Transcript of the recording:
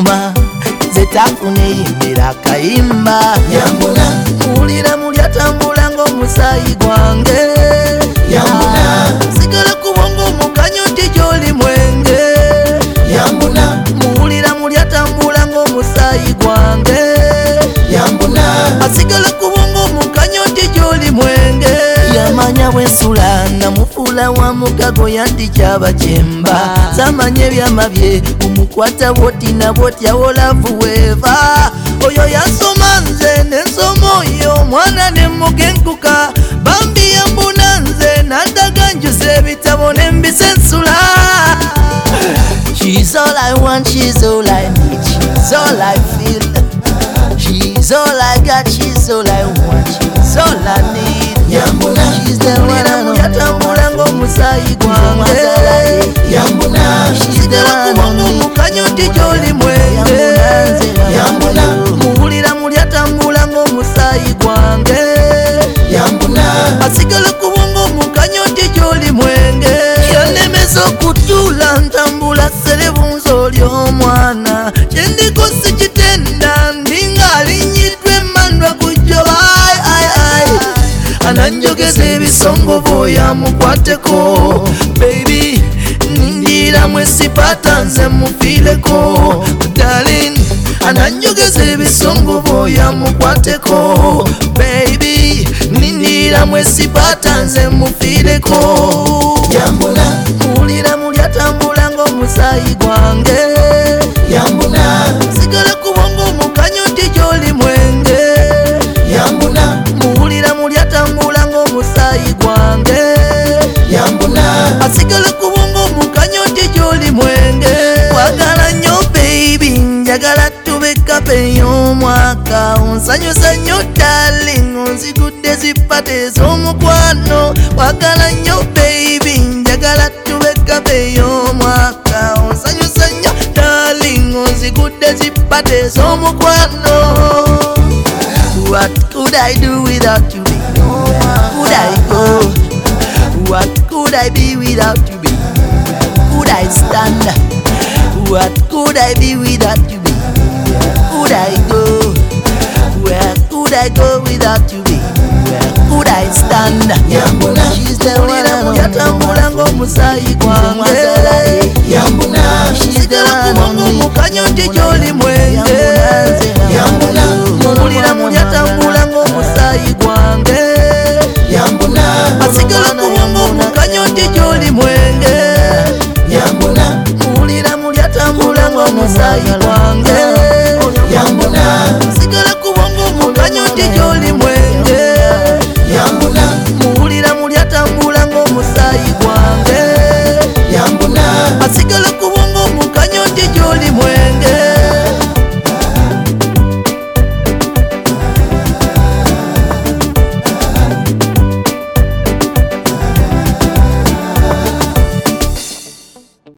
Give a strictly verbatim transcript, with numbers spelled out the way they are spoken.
nyuma zetafune yimbira kayimba Yambula mulira mulyatambula ng'omusayi gwange Yambula sigala kubongo mukanyo tijoli mwenge Yambula mulira mulyatambula ng'omusayi gwange Yambula asigala kubongo mukanyo tijoli mwenge yamanya bwensula namufula wa mugago yandikyaba kyemba samanya ebyama bye omukwata bwoti na bwoti awolavu weeva oyo yansoma nze nensoma oyo omwana nemugenkuka bambi yambuna nze nadaga njuza ebitabo nembisensula. She's all I want, she's all I need, she's all I feel, she's all I got, she's all I want, she's all I need. Yambula She's the one I know. Yatambula ng'omusayi gwange Yambula She's the one I know. Mukanyo tijoli mwenge Yambula muwulira mulyatambula ng'omusayi gwange Yambula asigala kubongo mukanyo tijoli mwenge yalemeza okutula ntambula serebunza oli omwana kyendikosi kitenda ndinga alinnyidwa emmandwa kujjoba ananjogeza ebisongo boya mukwateko baby nindira mwesipata nze mufileko darling ananjogeza ebisongo boya mukwateko baby nindira mwesipata nze mufileko. Yambula mulira mulyatambula ng'omusayi gwange Yambula sigala kubongo mukanyo tijoli mwenge Yambula muwulira mulyatambula ng'omusayi gwange Yambula asigala kubongo mukanyo tijoli mwenge kwagala nnyo baby njagala tube kape y'omwaka onsanyusa nnyo darling onzigudde zipata ez'omukwano kwagala nnyo baby njagala tube kape y'omwaka onsanyusa nnyo darling onzigudde zipata ez'omukwano. What could I do without you, baby? Where could I go? What could I be without you, baby? Could I stand? What could I be without you, baby? Could I go? Where could I go without you, baby? Where could I stand? Yambula She's the one I know. Yatambula ng'omusayi gwange Yambula She's the one I know. Mukanyo tijoli mwenge Yambula mulira mulyatambula ng'omusayi gwange Yambula asigala kubongo mukanyo tijoli mwenge Yambula mulira mulyatambula ng'omusayi gwange